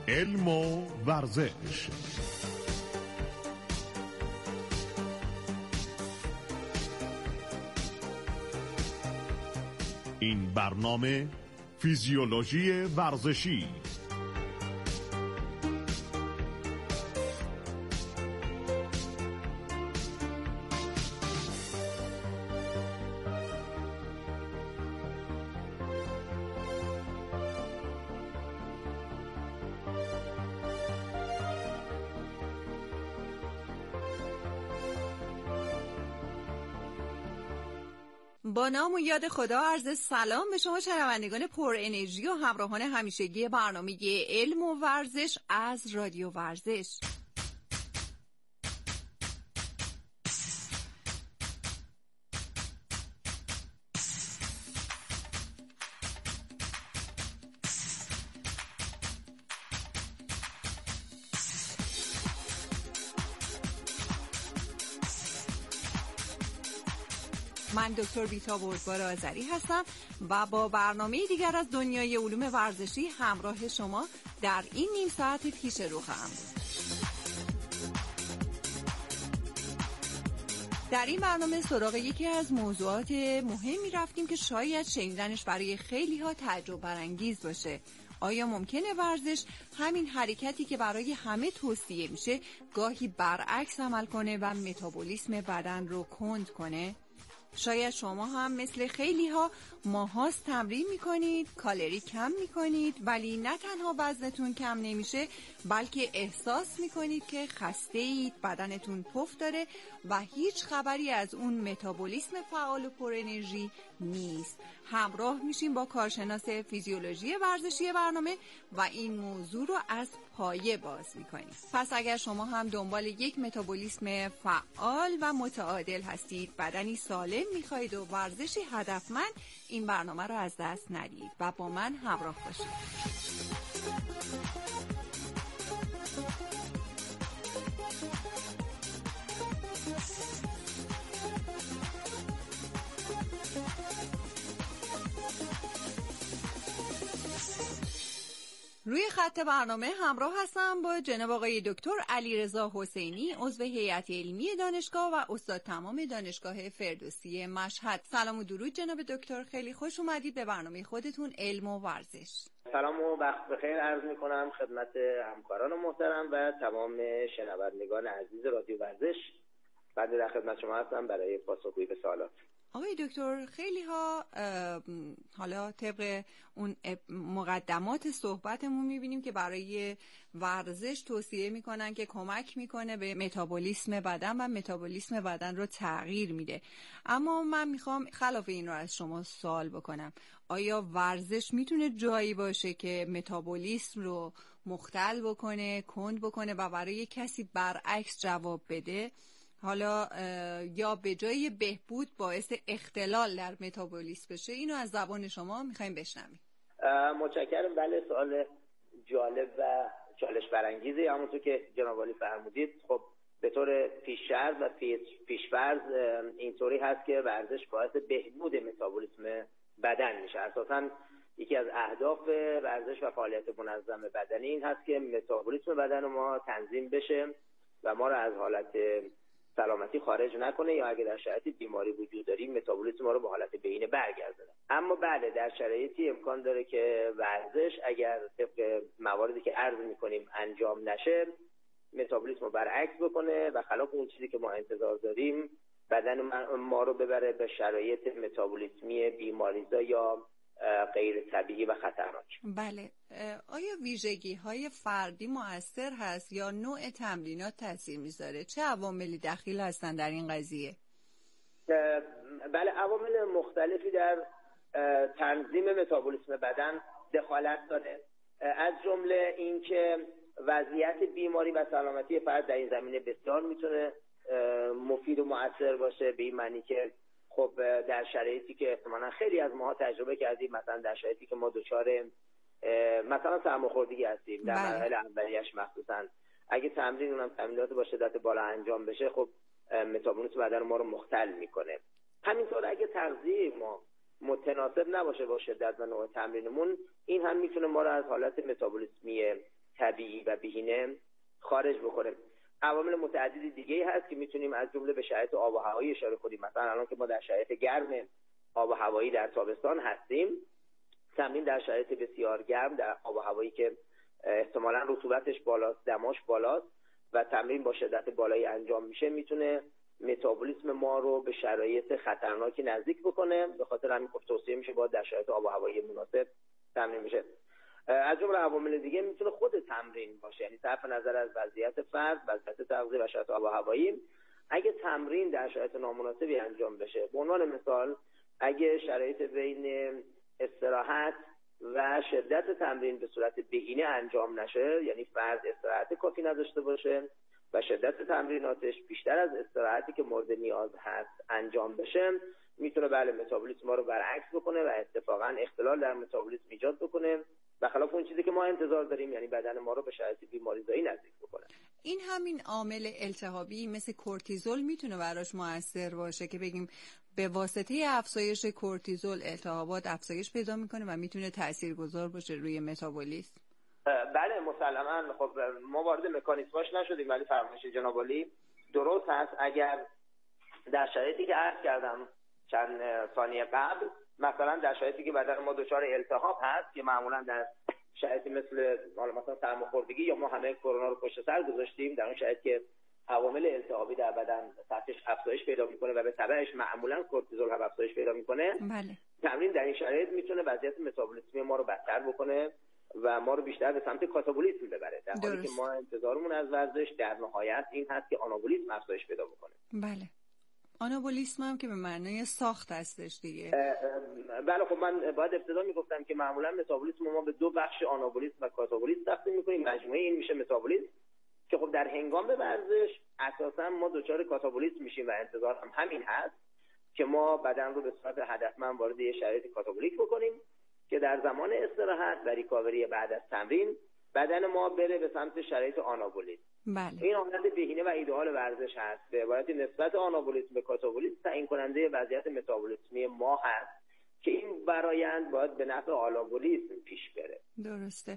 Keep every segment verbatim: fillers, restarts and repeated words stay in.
علم و ورزش. این برنامه فیزیولوژی ورزشی. با نام و یاد خدا عرض سلام به شما شنوندگان پر انرژی و همراهان همیشگی برنامه علم و ورزش از رادیو ورزش. من دکتر بیتا بردبار آذری هستم و با برنامه دیگر از دنیای علوم ورزشی همراه شما در این نیم ساعت پیش رو خواهم بود. در این برنامه سراغ یکی از موضوعات مهمی رفتیم که شاید شنیدنش برای خیلی ها تعجب برانگیز باشه. آیا ممکنه ورزش همین حرکتی که برای همه توصیه میشه گاهی برعکس عمل کنه و متابولیسم بدن رو کند کنه؟ شاید شما هم مثل خیلی ها ماهاست تمرین میکنید، کالری کم میکنید، ولی نه تنها وزنتون کم نمیشه بلکه احساس میکنید که خسته اید، بدنتون پف داره و هیچ خبری از اون متابولیسم فعال و پر انرژی نیست. همراه میشیم با کارشناس فیزیولوژی ورزشی برنامه و این موضوع رو از پایه باز میکنیم. پس اگر شما هم دنبال یک متابولیسم فعال و متعادل هستید، بدنی سالم میخواید و ورزشی هدفمند، این برنامه رو از دست ندید و با من همراه باشید. روی خط برنامه همراه هستم با جناب آقای دکتر علیرضا حسینی، عضو هیئت علمی دانشگاه و استاد تمام دانشگاه فردوسی مشهد. سلام و درود جناب دکتر، خیلی خوش اومدید به برنامه خودتون علم و ورزش. سلام و وقت بخیر عرض می‌کنم خدمت همکاران محترم و تمام شنوندگان عزیز رادیو ورزش. بعد در خدمت شما هستم برای پاسخگویی به سوالات. آقای دکتر، خیلی ها حالا طبق اون مقدمات صحبتمون میبینیم که برای ورزش توصیه میکنن که کمک میکنه به متابولیسم بدن و متابولیسم بدن رو تغییر میده. اما من میخوام خلاف این رو از شما سوال بکنم. آیا ورزش میتونه جایی باشه که متابولیسم رو مختل بکنه، کند بکنه و برای کسی برعکس جواب بده؟ حالا یا به جای بهبود باعث اختلال در متابولیسم بشه؟ اینو از زبان شما میخوایم بشنویم. متشکرم. بله، سوال جالب و چالش برانگیزی. همونطور که جناب عالی فرمودید، خب به طور پیش‌فرض و پیش‌فرض اینطوری هست که ورزش باعث بهبود متابولیسم بدن میشه. اساساً یکی از اهداف ورزش و فعالیت منظم بدنی این هست که متابولیسم بدن ما تنظیم بشه و ما رو از حالت سلامتی خارج نکنه یا اگه در شرایط بیماری وجود داریم متابولیسم ما رو به حالت بهینه برگردونه. اما بله، در شرایطی امکان داره که ورزش اگر طبق مواردی که عرض می‌کنیم انجام نشه، متابولیسم رو برعکس بکنه و خلاف اون چیزی که ما انتظار داریم بدن ما رو ببره به شرایط متابولیسمی بیماریزا یا غیر طبیعی و خطرناک. بله، آیا ویژگی های فردی مؤثر هست یا نوع تمرینات تاثیر میذاره؟ چه عواملی دخیل هستن در این قضیه؟ بله، عوامل مختلفی در تنظیم متابولیسم بدن دخالت داره، از جمله اینکه وضعیت بیماری و سلامتی فرد در این زمینه بسیار میتونه مفید و مؤثر باشه، به این معنی که خب در شرایطی که احتمالاً خیلی از ماها تجربه کردیم، مثلا در شرایطی که ما دچار مثلا سرماخوردگی هستیم در مراحل اولیه‌اش، مخصوصا اگه تمرین اونم تمرینات با شدت بالا انجام بشه، خب متابولیسم بدن ما رو مختل میکنه. همینطور اگه تغذیه ما متناسب نباشه با شدت و نوع تمرینمون، این هم میتونه ما رو از حالت متابولیسمی طبیعی و بهینه خارج بکنه. عوامل متعددی دیگه هست که میتونیم از جمله به شرایط آب و هوایی اشاره کنیم. مثلا الان که ما در شرایط گرم آب و هوایی در تابستان هستیم، تمرین در شرایط بسیار گرم در آب و هوایی که احتمالاً رطوبتش بالاست، دماش بالاست و تمرین با شدت بالایی انجام میشه، میتونه متابولیسم ما رو به شرایط خطرناکی نزدیک بکنه. به خاطر همین خب توصیه میشه باید در شرایط آب و هوایی مناسب تمرین میشه. از جمله عوامل دیگه میتونه خود تمرین باشه، یعنی صرف نظر از وضعیت فرد، وضعیت تغذیه و شرایط آب و هوایی. اگه تمرین در شرایط نامناسبی انجام بشه، به عنوان مثال اگه شرایط بین استراحت و شدت تمرین به صورت بهینه انجام نشه، یعنی فرد استراحت کافی نداشته باشه و شدت تمریناتش بیشتر از استراحتی که مورد نیاز هست انجام بشه، میتونه بله متابولیسم ما رو برعکس بکنه و اتفاقا اختلال در متابولیسم ایجاد بکنه و خلاف اون چیزی که ما انتظار داریم، یعنی بدن ما رو به شرایط بیماریزایی نزدیک بکنه. این همین عامل التهابی مثل کورتیزول میتونه براش مؤثر باشه که بگیم به واسطه افزایش کورتیزول التهابات افزایش پیدا میکنه و میتونه تاثیرگذار باشه روی متابولیسم؟ بله مسلما. خب ما وارد مکانیزماش نشدیم ولی فرمایش جناب عالی درست هست. اگر در شرایطی که عرض کردم چند ثانیه قبل، مثلا در شرایطی که بدن ما دچار التهاب هست که معمولا در شرایطی مثل مثلا سرماخوردگی یا ما همه کرونا رو پشت سر گذاشتیم، در اون شرایط که عوامل التهابی در بدن سطحش افزایش پیدا میکنه و به تبعش معمولا کورتیزول هم افزایش پیدا میکنه، بله. تمرین در این شرایط میتونه وضعیت متابولیسمی ما رو بدتر بکنه و ما رو بیشتر به سمت کاتابولیسم ببره، در حالی که ما انتظارمون از ورزش در نهایت این هست که آنابولیسم افزایش پیدا بکنه. بله. آنابولیسم هم که به معنای ساخت هستش دیگه. بله خب من باید ابتدا میگفتم که معمولا متابولیسم ما به دو بخش آنابولیسم و کاتابولیسم تقسیم میکنیم. مجموعه این میشه متابولیسم که خب در هنگام ورزش اساسا ما دچار کاتابولیسم میشیم و انتظار هم همین هست که ما بدن رو به صورت هدفمند وارد یه شرایط کاتابولیک بکنیم که در زمان استراحت و ریکاوری بعد از تمرین بدن ما بره به سمت شرایط آنابولیسم. بله. این حالت بهینه و ایدئال ورزش هست. به عبارت نسبت آنابولیسم به کاتابولیسم تعیین کننده وضعیت متابولیسمی ما هست که این برآیند باید به نفع آنابولیسم پیش بره. درسته.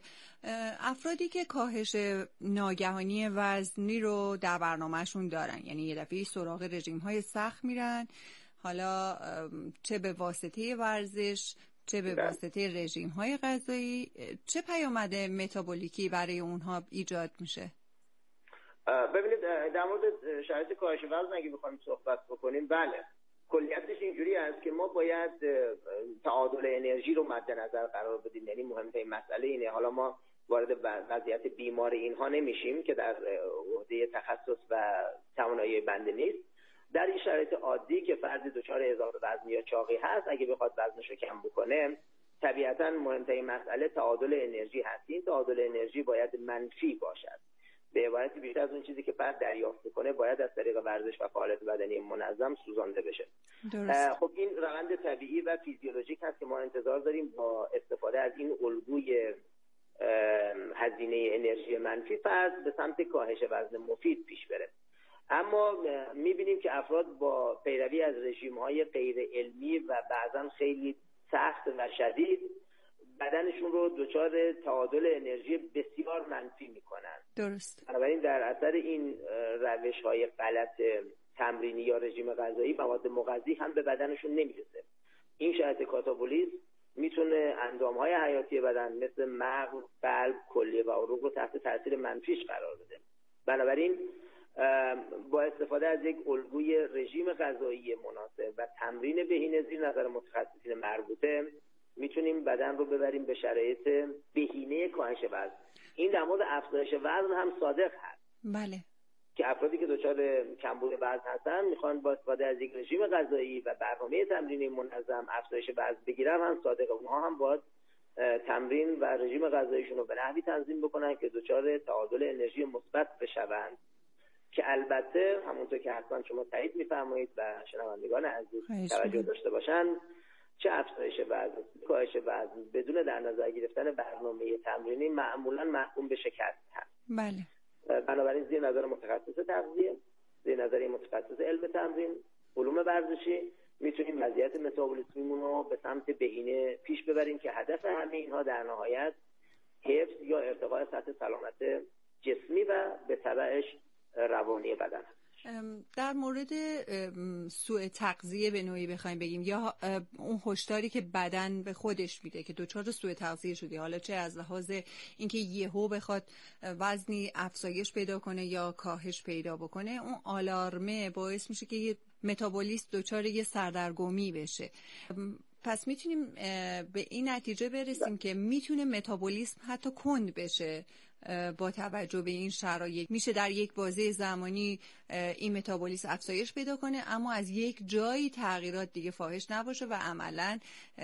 افرادی که کاهش ناگهانی وزنی رو در برنامهشون دارن، یعنی یه دفعه سراغ رژیم‌های سخت میرن، حالا چه به واسطه ورزش چه به واسطه رژیم‌های غذایی، چه پیامد متابولیکی برای اونها ایجاد میشه؟ ببینید در مورد شرایط کاهش وزن اگه بخوایم صحبت بکنیم، بله کلیتش اینجوری است که ما باید تعادل انرژی رو مد نظر قرار بدیم. یعنی مهمترین مسئله اینه، حالا ما وارد وضعیت بیمار اینها نمیشیم که در عهده تخصص و توانایی بنده نیست. در این شرایط عادی که فردی دچار اضافه وزن یا چاقی هست، اگه بخواد وزنش رو کم بکنه، طبیعتاً مهمترین مسئله تعادل انرژی هست. این تعادل انرژی باید منفی باشد. به عبارتی بیشتر از اون چیزی که فرد دریافت میکنه باید از طریق ورزش و فعالیت بدنی منظم سوزانده بشه. خب این روند طبیعی و فیزیولوژیک هست که ما انتظار داریم با استفاده از این الگوی هزینه انرژی منفی فرد به سمت کاهش وزن مفید پیش بره. اما میبینیم که افراد با پیروی از رژیم‌های غیر علمی و بعضا خیلی سخت و شدید بدنشون رو دچار تعادل انرژی بسیار منفی میکنن. درست. بنابراین در اثر این روش‌های غلط تمرینی یا رژیم غذایی مواد مغذی هم به بدنشون نمیرسه. این شرایط کاتابولیسم میتونه اندام‌های حیاتی بدن مثل مغز، قلب، کلیه و عروق رو تحت تاثیر منفیش قرار بده. بنابراین با استفاده از یک الگوی رژیم غذایی مناسب و تمرین بهینه زیر نظر متخصصین مربوطه میتونیم بدن رو ببریم به شرایط بهینه کاهش وزن. این در مورد افزایش وزن هم صادق هست. بله. که افرادی که دچار کمبود وزن هستن میخوان با استفاده از یک رژیم غذایی و برنامه تمرینی منظم افزایش وزن بگیرن، هم صادقه. اونها هم باید تمرین و رژیم غذاییشون رو به نحوی تنظیم بکنن که دچار تعادل انرژی مثبت بشوند، که البته همونطور که حتما شما تایید می‌فرمایید و شنوندگان عزیز توجه داشته باشن، چه افزایش وزن، کاهش وزن بدون در نظر گرفتن برنامه تمرینی معمولا محکوم به شکست هست. بله. بنابراین زیر نظر متخصص تغذیه، زیر نظر متخصص علم تمرین، علوم ورزشی میتونیم وضعیت متابولیسمیمون رو به سمت بهینه پیش ببریم که هدف همه اینها در نهایت حفظ یا ارتقاء سطح سلامت جسمی و به تبعش روانی بدن. در مورد سوء تغذیه به نوعی بخوایم بگیم یا اون هشداری که بدن به خودش میده که دچار سوء تغذیه شدی، حالا چه از لحاظ اینکه یهو بخواد وزنی افزایش پیدا کنه یا کاهش پیدا بکنه، اون آلارمه باعث میشه که یه متابولیسم دچار یه سردرگمی بشه. پس میتونیم به این نتیجه برسیم که میتونه متابولیسم حتی کند بشه با توجه به این شرایط. میشه در یک بازه زمانی این متابولیسم افزایش پیدا کنه اما از یک جایی تغییرات دیگه فاحش نباشه و عملاً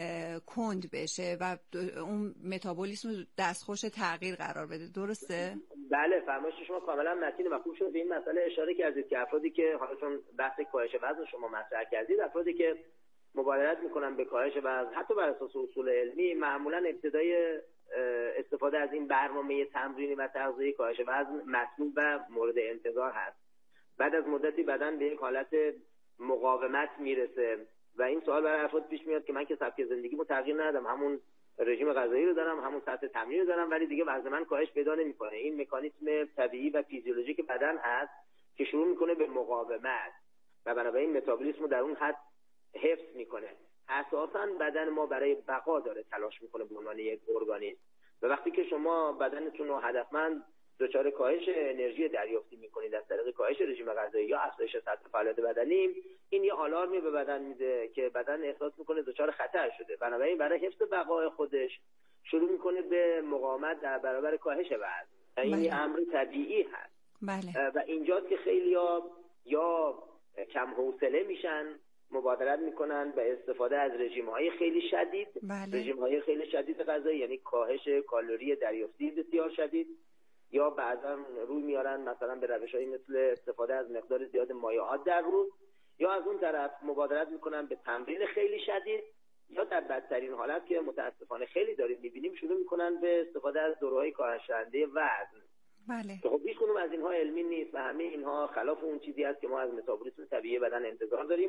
کند بشه و اون متابولیسم دستخوش تغییر قرار بده. درسته؟ بله، فرمایش شما کاملا متین و خوب شد به این مسئله اشاره کردید که افرادی که حالا چون بحث کاهش وزن شما مطرح کردید، افرادی که مبادرت میکنن به کاهش وزن حتی بر اساس اصول علمی، معمولا ابتدای استفاده از این برنامه تمرینی و تغذیه‌ای کاهش وزن مطلوب و مورد انتظار هست. بعد از مدتی بدن به یک حالت مقاومت میرسه و این سوال برای افراد پیش میاد که من که سبک زندگیمو تغییر ندادم، همون رژیم غذایی رو دارم، همون سطح تمرین رو دارم، ولی دیگه وزن من کاهش پیدا نمیکنه. این مکانیزم طبیعی و فیزیولوژیک بدن هست که شروع میکنه به مقاومت و بنابراین متابولیسم رو در اون حد حفظ میکنه. اساساً بدن ما برای بقا داره تلاش میکنه به عنوان یک ارگانیسم و وقتی که شما بدنتون رو هدفمند دچار کاهش انرژی دریافتی میکنید از طریق کاهش رژیم غذایی یا افزایش سطح فعالیت بدنی، این یه آلارمی به بدن میده که بدن احساس میکنه دچار خطر شده. بنابراین برای حفظ بقای خودش شروع میکنه به مقاومت در برابر کاهش وزن. این یه امر طبیعی هست. بله. و اینجاست که خیلی‌ها یا کم حوصله میشن، مبادرت میکنن به استفاده از رژیم‌های خیلی شدید. بله. رژیم‌های خیلی شدید غذایی یعنی کاهش کالری دریافتی بسیار شدید، یا بعضا روی میارن مثلا به روش‌هایی مثل استفاده از مقدار زیاد مایعات در روز، یا از اون طرف مبادرت میکنن به تمرین خیلی شدید، یا در بدترین حالت که متاسفانه خیلی داریم میبینیم شروع میکنن به استفاده از داروهای کاهش‌دهنده وزن. بله. خب هیچ کدوم از اینها علمی نیست و همه اینها خلاف اون چیزی است که ما از متابولیسم طبیعی بدن انتظار داریم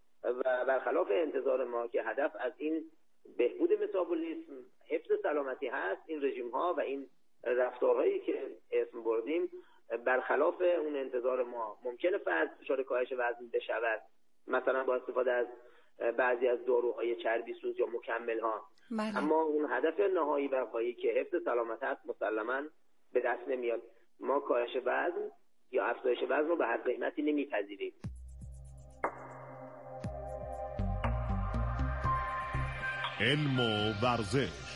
و برخلاف انتظار ما که هدف از این بهبود متابولیسم حفظ سلامتی هست، این رژیم ها و این رفتارهایی که اسم بردیم برخلاف اون انتظار ما. ممکنه فرد دچار کاهش وزن بشود مثلا با استفاده از بعضی از داروهای چربی سوز یا مکمل ها، اما اون هدف نهایی و پایی که حفظ سلامت هست مسلماً به دست نمیاد. ما کاهش وزن یا افزایش وزن رو به هر قیمتی نمیپذیریم. علم و ورزش.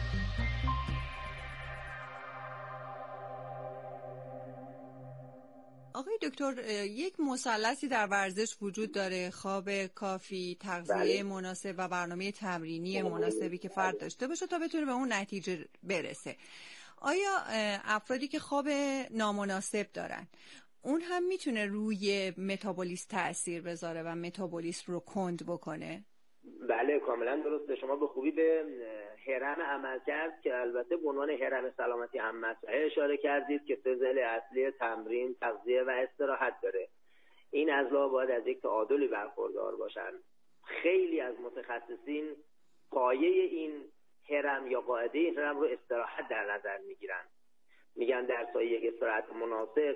آقای دکتر، یک مثلثی در ورزش وجود داره: خواب کافی، تغذیه بله. مناسب و برنامه تمرینی مناسبی که فرد داشته باشه تا بتونه به اون نتیجه برسه. آیا افرادی که خواب نامناسب دارن اون هم میتونه روی متابولیسم تأثیر بذاره و متابولیسم رو کند بکنه؟ بله کاملا درسته. شما به خوبی به هرم عملکرد که البته به عنوان هرم سلامتی هم مطرحه اشاره کردید که سه ضلع اصلی تمرین، تغذیه و استراحت داره. این اضلاع باید از یک تعادلی برخوردار باشن. خیلی از متخصصین پایه این هرم یا قاعده این هرم رو استراحت در نظر میگیرن. میگن در سایه یک استراحت مناسب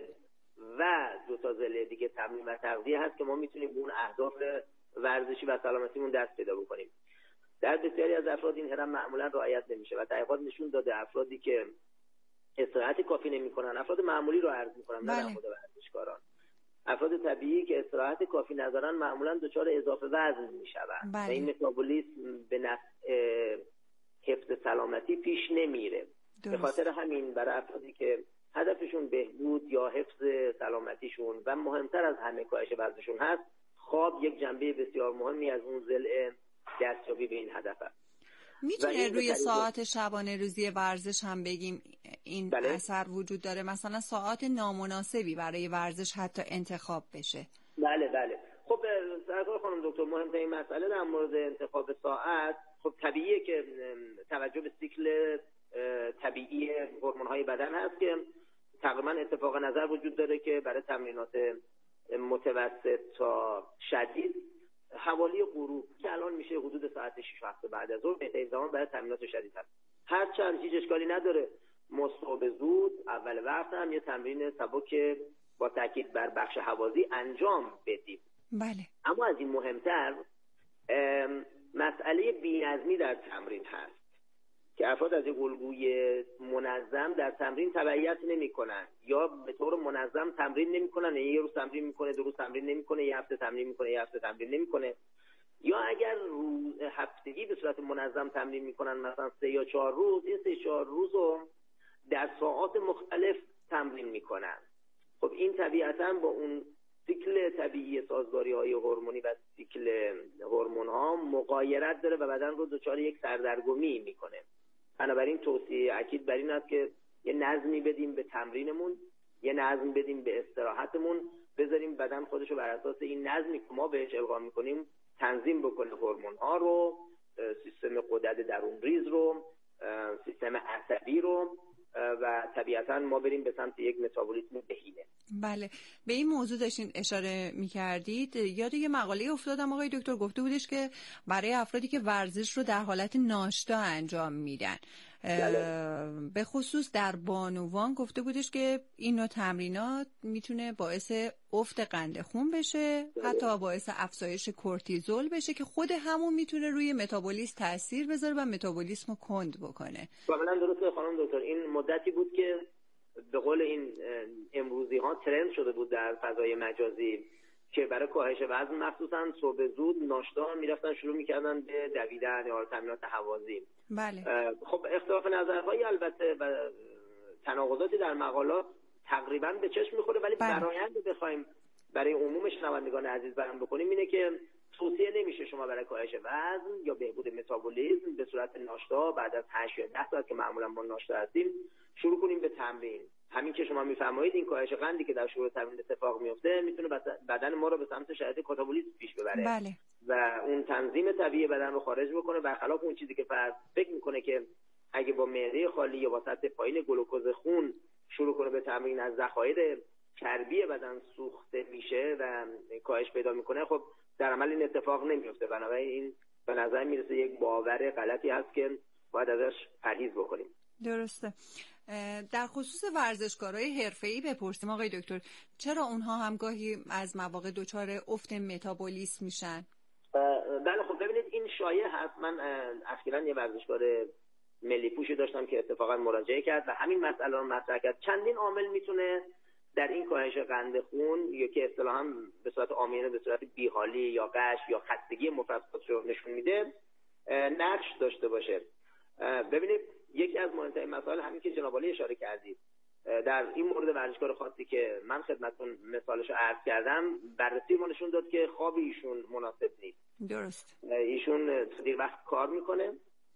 و دو تا ضلع دیگه تمرین و تغذیه هست که ما میتونیم به اون اهداف ورزشی و سلامتیمون دست پیدا بکنیم. در بسیاری از افراد این هرم معمولا رعایت نمیشه و تحقیقات نشون داده افرادی که استراحت کافی نمیکنن، افراد معمولی رو عرض میکنم نه خود ورزشکاران، افراد طبیعی که استراحت کافی ندارن معمولا دچار اضافه وزن میشن و این متابولیسم به نفع حفظ سلامتی پیش نمیره. به خاطر همین برای افرادی که هدفشون بهبود یا حفظ سلامتیشون و مهمتر از همه کاهش وزنشون هست، خواب یک جنبه بسیار مهمی از اون ضلع دستیابی به این هدف است. میتونه روی ساعت شبانه روزی ورزش هم بگیم این بله؟ اثر وجود داره؟ مثلا ساعت نامناسبی برای ورزش حتی انتخاب بشه. بله بله. خب سرکار خانم دکتر، مهمترین مسئله در مورد انتخاب ساعت خب طبیعیه که توجه به سیکل طبیعی هورمون‌های بدن هست که تقریبا اتفاق نظر وجود داره که برای تمرینات متوسط تا شدید حوالی غروب که الان میشه حدود ساعت شش وقت بعد از ظهر بهترین زمان برای تمرینات شدید هست. هرچند هیچ اشکالی نداره صبح زود اول وقت هم یه تمرین سبک با تاکید بر بخش حوازی انجام بدیم. بله. اما از این مهمتر مسئله بی‌نظمی در تمرین هست که افراد از یک الگوی منظم در تمرین تبعیت نمی‌کنن یا به طور منظم تمرین نمی‌کنن، یه روز تمرین می‌کنه، دو روز تمرین نمی‌کنه، یه هفته تمرین می‌کنه، یه هفته تمرین نمی‌کنه، یا اگر روز هفتگی به صورت منظم تمرین می‌کنن، مثلا سه یا چهار روز، این سه چهار روز رو در ساعات مختلف تمرین می‌کنن. خب این طبیعتاً با اون سیکل طبیعی سازگاری‌های هورمونی و سیکل هورمون‌ها مغایرت داره و بدن رو دچار یک سردرگمی می‌کنه. بنابراین توصیه اکید بر این است که یه نظمی بدیم به تمرینمون، یه نظم بدیم به استراحتمون، بذاریم بدن خودش رو بر اساس این نظمی که ما بهش القا می‌کنیم تنظیم بکنه، هورمون‌ها رو، سیستم غدد درون ریز رو، سیستم عصبی رو، و طبیعتاً ما بریم به سمت یک متابولیسم بهینه. بله، به این موضوع داشتین اشاره می‌کردید. یاد یه مقاله افتادم آقای دکتر گفته بودش که برای افرادی که ورزش رو در حالت ناشتا انجام میدن، به خصوص در بانوان گفته بودش که این نوع تمرینات میتونه باعث افت قند خون بشه، حتی باعث افزایش کورتیزول بشه که خود همون میتونه روی متابولیسم تاثیر بذاره و متابولیسم رو کند بکنه. کاملا درسته خانم دکتر. این مدتی بود که به قول این امروزی ها ترند شده بود در فضای مجازی که برای کاهش وزن مخصوصا صبح زود ناشتا میرفتن شروع میکردن به دویدن یا تمرینات هوازی. بله. خب اختلاف نظرهای البته و تناقضاتی در مقالات تقریبا به چشم میخوره، ولی بله. برآیند بخوایم برای عموم شنوندگان عزیز بیان بکنیم اینه که توصیه نمیشه شما برای کاهش وزن یا بهبود متابولیسم به صورت ناشتا بعد از هشت یا ده ساعت که معمولا ما ناشتا هستیم شروع کنیم به تمرین. همین که شما میفرمایید این کاهش قندی که در شروع تمرین اتفاق میفته میتونه بدن ما رو به سمت شرایط کاتابولیسم پیش ببره. بله. و اون تنظیم طبیعی بدن رو خارج بکنه، برخلاف اون چیزی که فرد فکر میکنه که اگه با معده خالی یا با سطح پایین گلوکوز خون شروع کنه به تمرین از ذخایر چربی بدن سوخته میشه و کاهش پیدا میکنه. خب در عمل این اتفاق نمیفته. بنابراین این به نظر میرسه یک باور غلطی هست که باید ازش پرهیز بکنیم. درسته. در خصوص ورزشکارای حرفه‌ای بپرسیم آقای دکتر، چرا اونها هم گاهی از مواقع دچار افت متابولیسم میشن؟ بله خب ببینید این شایع هست. من اخیراً یه ورزشکار ملی پوشی داشتم که اتفاقا مراجعه کرد و همین مسئله رو مطرح کرد. چندین عامل میتونه در این کاهش قند خون یا که اصطلاحاً به صورت عامیانه به صورت بیحالی یا غش یا خستگی مفرط رو نشون میده نقش داشته باشه. ببینید یکی از مهمترین مسائل همین که جناب عالی اشاره کردید در این مورد ورزشکار خاصی که من خدمتتون مثالش رو عرض کردم، بررسی ما نشون داد که خواب ایشون مناسب نیست. درست. ایشون دیر وقت کار میکنه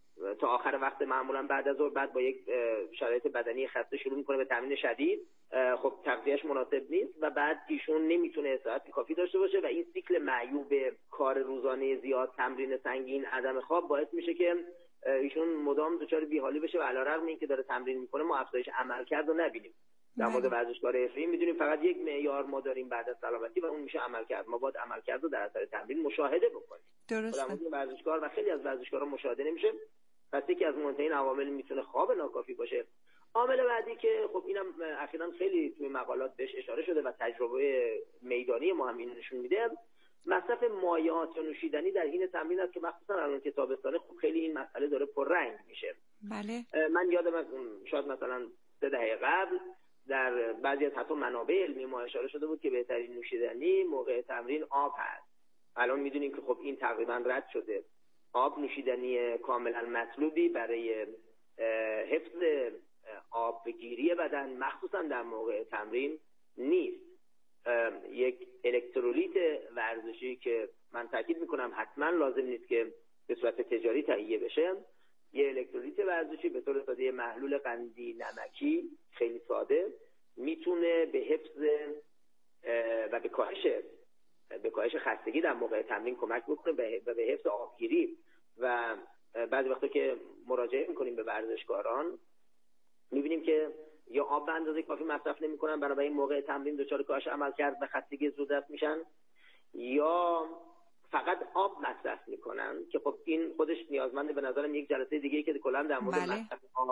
تا آخر وقت، معمولا بعد از ظهر، بعد با یک شرایط بدنی خسته شروع میکنه به تمرین شدید. خب تغذیه‌اش مناسب نیست و بعد ایشون نمیتونه استراحت کافی داشته باشه و این سیکل معیوب کار روزانه زیاد، تمرین سنگین، عدم خواب باعث میشه که ایشون مدام دچار بیحالی بشه و علیرغم اینکه داره تمرین میکنه ما افزایش عملکرد رو نبینیم. در مورد ورزشکار حرفه‌ای میدونیم فقط یک معیار ما داریم بعد از سلامتی و اون میشه عملکرد. ما باید عملکرد رو در اثر تمرین مشاهده بکنیم. درسته. در مورد ورزشکار و خیلی از ورزشکارا مشاهده نمیشه. پس یکی از مهمترین عوامل میتونه خواب ناکافی باشه. عامل بعدی که خب اینم اخیراً خیلی توی مقالات بهش اشاره شده و تجربه میدانی ما هم اینو نشون میده، مصرف مایعات نوشیدنی در حین تمرین است که مخصوصا الان که تابستانه خب خیلی این مسئله داره پررنگ میشه. بله. من یادم شاید مثلا سه دهه قبل در بعضی از حتی منابع علمی ما اشاره شده بود که بهترین نوشیدنی موقع تمرین آب هست. الان میدونیم که خب این تقریبا رد شده. آب نوشیدنی کاملا مطلوبی برای حفظ آبگیری بدن مخصوصا در موقع تمرین نیست. یک الکترولیت ورزشی که من تاکید میکنم حتما لازم نیست که به صورت تجاری تهیه بشه، یه الکترولیت ورزشی به طور ساده محلول قندی نمکی خیلی ساده میتونه به حفظ و به کاهش به کاهش خستگی در موقع تمرین کمک بکنه و به حفظ آبگیری. و بعضی وقتا که مراجعه میکنیم به ورزشکاران میبینیم که یا آب به اندازه کافی مصرف نمیکنن، بنابراین موقع تمرین دچار کاهش عملکرد و خستگی زودرس میشن، یا فقط آب مصرف میکنن که خب این خودش نیازمند به نظرم یک جلسه دیگه که کلا در مورد بله. مصرف آب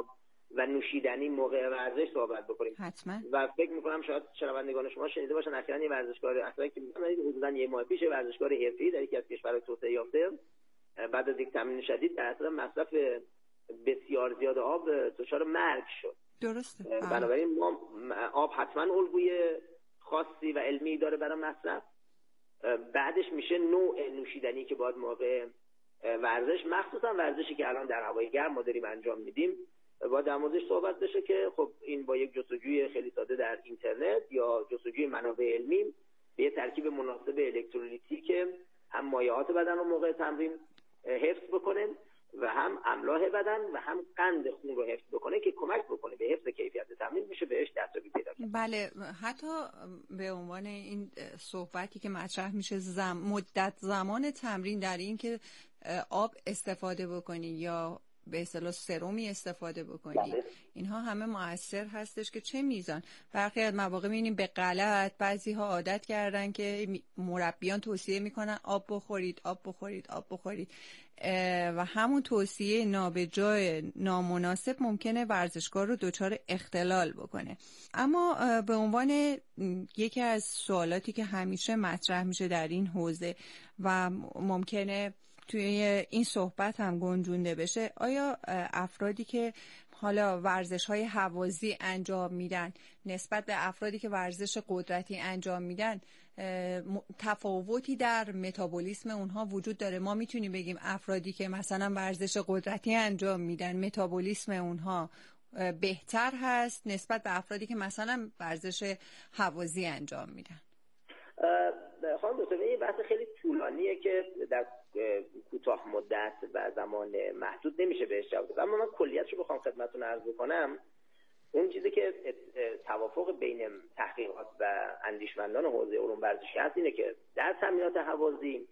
و نوشیدنی موقع ورزش صحبت بکنیم. حتما. و فکر میکنم شاید شنوندگان شما شنیده باشن اخیراً یه ورزشکار اصلا که حدوداً یه ماه پیش ورزشکار حرفه‌ای در یکی از کشورهای توسعه یافته بعد از یک تمرین شدید در اثر مصرف بسیار زیاد آب دچار مرگ شد. درسته. بنابراین ما آب حتما الگوی خاصی و علمی داره برای مصرف. بعدش میشه نوع نوشیدنی که باید موقع ورزش، مخصوصا ورزشی که الان در هوای گرم ما داریم انجام میدیم، باید در موردش صحبت بشه که خب این با یک جستجوی خیلی ساده در اینترنت یا جستجوی منابع علمی به یه ترکیب مناسب الکترولیتی که هم مایعات بدن رو موقع تمرین حفظ بکنه و هم املاح بدن و هم قند خون رو حفظ بکنه که کمک بکنه به حفظ کیفیت تمرین، میشه بهش دستیابی پیدا کرد. بله، حتی به عنوان این صحبتی که مطرح میشه زم... مدت زمان تمرین در این که آب استفاده بکنی یا به اصطلاح سرومی استفاده بکنی، بله. اینها همه مؤثر هستش که چه میزان. برخی از مواقع میبینیم به غلط بعضی ها عادت کردن که مربیان توصیه میکنن آب بخورید آب بخورید آب بخورید و همون توصیه نابجای نامناسب ممکنه ورزشکار رو دچار اختلال بکنه. اما به عنوان یکی از سوالاتی که همیشه مطرح میشه در این حوزه و ممکنه توی این صحبت هم گنجونده بشه، آیا افرادی که حالا ورزش‌های هوازی انجام میدن نسبت به افرادی که ورزش قدرتی انجام میدن تفاوتی در متابولیسم اونها وجود داره؟ ما میتونیم بگیم افرادی که مثلا ورزش قدرتی انجام میدن متابولیسم اونها بهتر هست نسبت به افرادی که مثلا ورزش هوازی انجام میدن؟ خانم دکتر، این بحث خیلی طولانیه که در کوتاه مدت و زمان محدود نمیشه بهش جواب داد، اما من کلیتش رو بخوام خدمتتون عرض بکنم، اون چیزی که توافق بین تحقیقات و اندیشمندان حوزه علوم ورزشی هست اینه که در تمرینات هوازی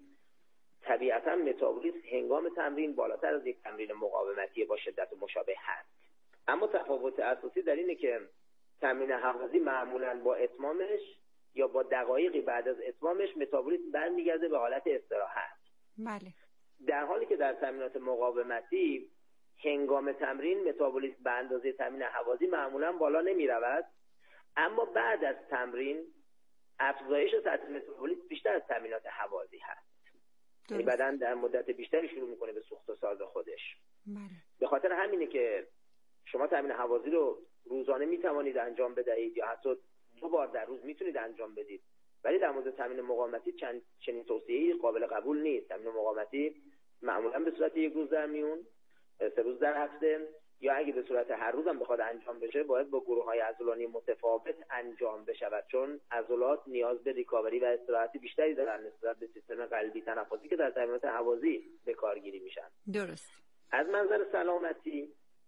طبیعتا متابولیسم هنگام تمرین بالاتر از یک تمرین مقاومتی با شدت مشابه هست، اما تفاوت اساسی در اینه که تمرین هوازی معمولا با اتمامش یا با دقایقی بعد از اتمامش متابولیسم برمیگرده به حالت استراحت. بله. در حالی که در تمرینات مقاومتی هنگام تمرین متابولیسم به اندازه تمرین هوازی معمولا بالا نمی رود، اما بعد از تمرین افزایش سطح متابولیسم بیشتر از تمرینات هوازی هست. یعنی بدن در مدت بیشتری شروع میکنه به سوخت و ساز خودش. بله. به خاطر همینه که شما تمرین هوازی رو روزانه می توانید انجام بدهید یا حتی دو بار در روز میتونید انجام بدید، ولی در مورد تمرین مقاومتی چند چنین توصیه‌ای قابل قبول نیست. تمرین مقاومتی معمولا به صورت یک روز در میون، سه روز در هفته، یا اگه به صورت هر روز هم بخواد انجام بشه باید با گروه‌های عضلانی متفاوت انجام بشود، چون عضلات نیاز به ریکاوری و استراحت بیشتری دارن نسبت به سیستم قلبی تنفسی که در تمرینات هوازی به کارگیری میشن. درست. از منظر سلامتی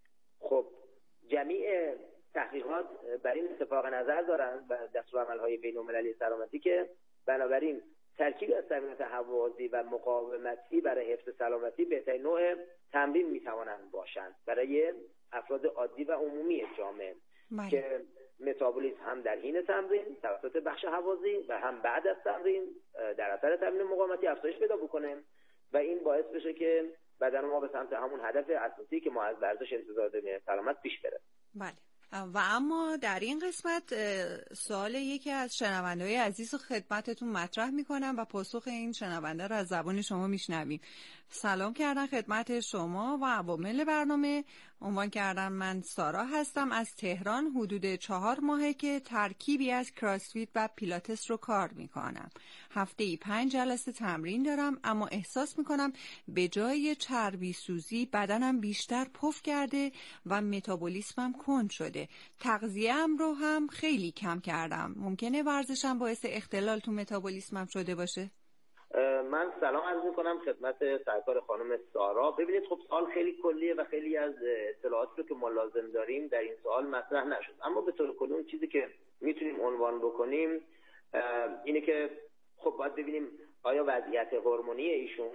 خب جمیع تحقیقات بر این اتفاق نظر دارند و دستورالعمل‌های بین‌المللی سلامتی که بنابراین ترکیب از تمرینات هوازی و مقاومتی برای حفظ سلامتی بهترین نوع تمرین میتوانند باشند برای افراد عادی و عمومی جامعه مالی. که متابولیسم هم در حین تمرین توسط بخش هوازی و هم بعد از تمرین در اثر تمرین مقاومتی افزایش پیدا بکنه و این باعث بشه که بدن ما به سمت همون هدف اساسی که ما از ورزش انتظار داریم سلامت پیش بره. بله. و اما در این قسمت سوال یکی از شنونده‌های عزیز رو خدمتتون مطرح میکنم و پاسخ این شنونده رو از زبان شما میشنویم. سلام کردن خدمت شما و عوامل برنامه. عنوان کردم من سارا هستم از تهران، حدود چهار ماهه که ترکیبی از کراسفیت و پیلاتس رو کار میکنم. هفته‌ای پنج جلسه تمرین دارم، اما احساس میکنم به جای چربی سوزی بدنم بیشتر پف کرده و متابولیسمم کند شده. تغذیه‌ام رو هم خیلی کم کردم. ممکنه ورزشم باعث اختلال تو متابولیسمم شده باشه؟ من سلام عرض میکنم خدمت سرکار خانم سارا. ببینید خب سوال خیلی کلیه و خیلی از اطلاعاتی رو که ما لازم داریم در این سوال مطرح نشد، اما به طور کلی اون چیزی که میتونیم عنوان بکنیم اینه که خب باید ببینیم آیا وضعیت هورمونی ایشون،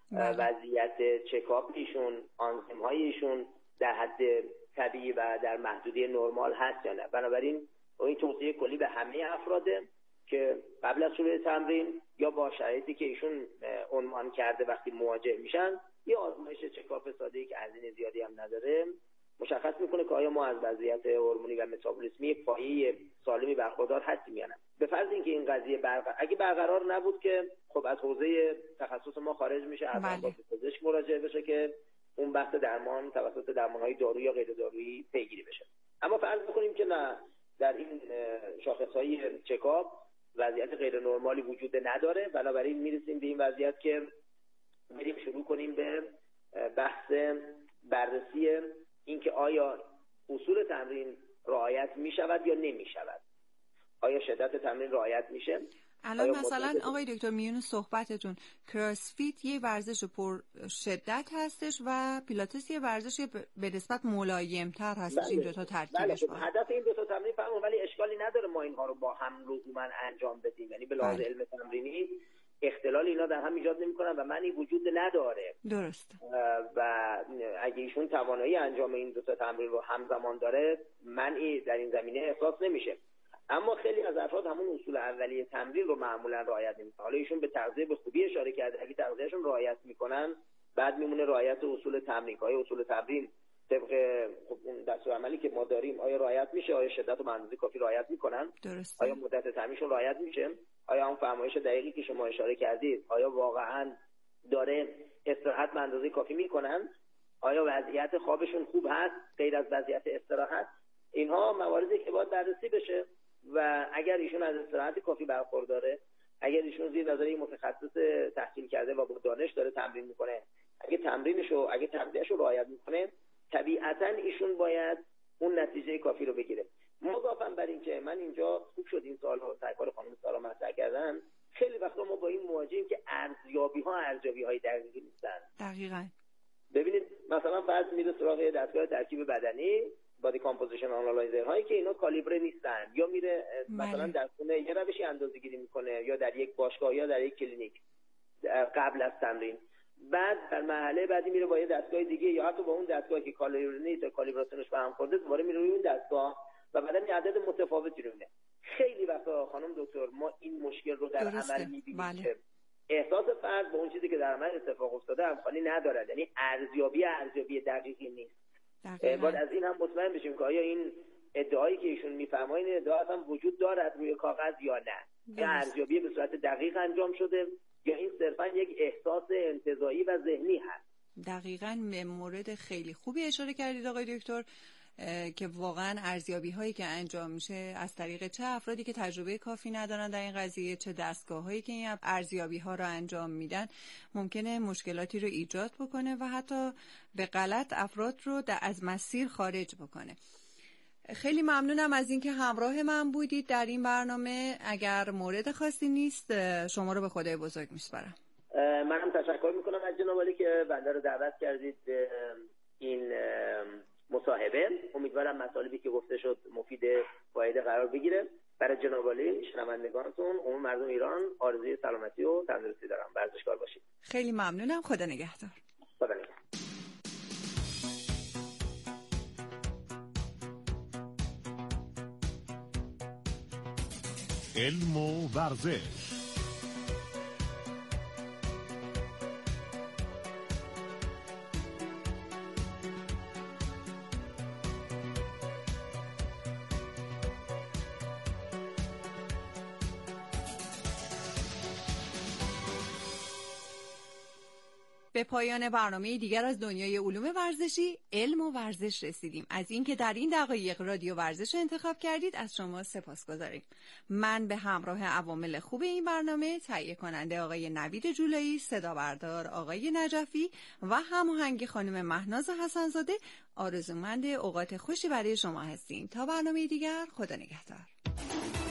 وضعیت چکاپ ایشون، آنزیم های ایشون در حد طبیعی و در محدوده نرمال هست یا نه. بنابراین این توصیه کلی به همه افراده که قبل از شروع تمرین یا با شرایطی که ایشون عنوان کرده وقتی مواجه میشن، یه آزمایش چکاپ ساده‌ای که هزینه زیادی هم نداره مشخص میکنه که آیا ما از وضعیت هورمونی و متابولیسمی پایه سالمی برخوردار هستیم یا نه. به فرض اینکه این قضیه برقرار اگه برقرار نبود که خب از حوزه تخصص ما خارج میشه، از با پزشک مراجعه بشه که اون بحث درمان توسط درمانهای دارویی یا غیر دارویی پیگیری بشه. اما فرض بکنیم که نه، در این شاخصهای چکاپ وضعیت غیر نرمالی وجود نداره، بنابراین میرسیم به این وضعیت که بریم شروع کنیم به بحث بررسی اینکه آیا اصول تمرین رعایت می شود یا نمی شود. آیا شدت تمرین رعایت میشه؟ الان مثلا آقای دکتر میون صحبتتون کراسفیت یه ورزش پر شدت هستش و پیلاتس یه ورزش به نسبت ملایم‌تر هستش. بله. این دو تا ترکیبش بله. هدف این دو تا تمرین فهمون، ولی اشکالی نداره ما اینها رو با هم لزوما انجام بدیم، یعنی به لحاظ بله. علم تمرینی اختلال اینا در هم ایجاد نمی‌کنن و معنی وجود نداره. درست. و اگه ایشون توانایی انجام این دو تا تمرین رو همزمان داره، معنی در این زمینه احساس نمیشه. اما خیلی از افراد همون اصول اولیه تمرین رو معمولا رعایت نمی‌کنن. حالا ایشون به تغذیه به خوبی اشاره کرده، اگه تغذیهشون رعایت میکنن بعد میمونه رعایت اصول تمرین. آیا اصول تمرین طبق اون دستورالعملی که ما داریم آیا رعایت میشه؟ آیا شدت و به اندازه کافی رعایت میکنن؟ درسته. آیا مدت تمرینشون رعایت میشه؟ آیا اون فرمایش دقیقی که شما اشاره کردید آیا واقعا داره استراحت به اندازه کافی میکنن؟ آیا وضعیت خوابشون خوب هست غیر از وضعیت استراحت؟ اینها مواردی که باید بررسی بشه و اگر ایشون از استراحت کافی برخورداره، اگر ایشون زیر نظر یک متخصص تحصیل کرده و با دانش داره تمرین میکنه، اگه تمرینشو اگه تغذیه‌شو رعایت میکنه، طبیعتاً ایشون باید اون نتیجه کافی رو بگیره. مضافاً بر این که من اینجا خوب شد این سوال‌ها سرکار خانم سارا مطرح کردن، خیلی وقتا ما با این مواجهیم که ارزیابی‌ها ارزیابی‌های دقیقی نیستن. دقیقاً. ببینید مثلا فرض میره سراغ دستگاه ترکیب بدنی، بادی کامپوزیشن آنالایزر هایی که اینا کالیبره نیستن، یا میره مثلا در خونه یه روشی اندازه‌گیری میکنه یا در یک باشگاه یا در یک کلینیک قبل از تمرین، بعد در مرحله بعدی میره با یه دستگاه دیگه یا حتی با اون دستگاهی که کالیبره نیست کالیبراسیونش به هم خورده دوباره میره روی اون دستگاه و بعدن یه عدد متفاوتی رو میده. خیلی وقتا خانم دکتر ما این مشکل رو در درسته. عمل میبینیم بله. که احساس فرد با اون چیزی که در عمل اتفاق افتاده همخوانی نداره، یعنی ارزیابی ارزیابی دقیقی نیست. باید از این هم مطمئن بشیم که آیا این ادعایی که ایشون میفرمایند این ادعا اصلا وجود دارد روی کاغذ یا نه، یا ارزیابی به صورت دقیق انجام شده یا این صرفا یک احساس انتزاعی و ذهنی هست. دقیقاً مورد خیلی خوبی اشاره کردید آقای دکتر که واقعا ارزیابی هایی که انجام میشه از طریق چه افرادی که تجربه کافی ندارن در این قضیه، چه دستگاه هایی که این ارزیابی ها رو انجام میدن، ممکنه مشکلاتی رو ایجاد بکنه و حتی به غلط افراد رو از مسیر خارج بکنه. خیلی ممنونم از اینکه همراه من بودید در این برنامه. اگر مورد خاصی نیست شما رو به خدای بزرگ میسپارم. منم تشکر میکنم از جناب عالی که بنده رو دعوت کردید به این مصاحبه. امیدوارم مطالبی که گفته شد مفید فایده قرار بگیره. برای جناب عالی، شنوندگانتون، عموم مردم ایران آرزوی سلامتی و تندرستی دارم. ورزشکار باشید. خیلی ممنونم. خدا نگهدار. خدا نگهدار. علم و ورزش. به پایان برنامه دیگر از دنیای علوم ورزشی علم و ورزش رسیدیم. از اینکه در این دقایق رادیو ورزش رو انتخاب کردید از شما سپاسگزاریم. من به همراه عوامل خوب این برنامه، تهیه کننده آقای نوید جولایی، صدا بردار آقای نجفی و هماهنگ خانم مهناز حسنزاده، آرزومند اوقات خوشی برای شما هستیم. تا برنامه دیگر، خدا نگهدار.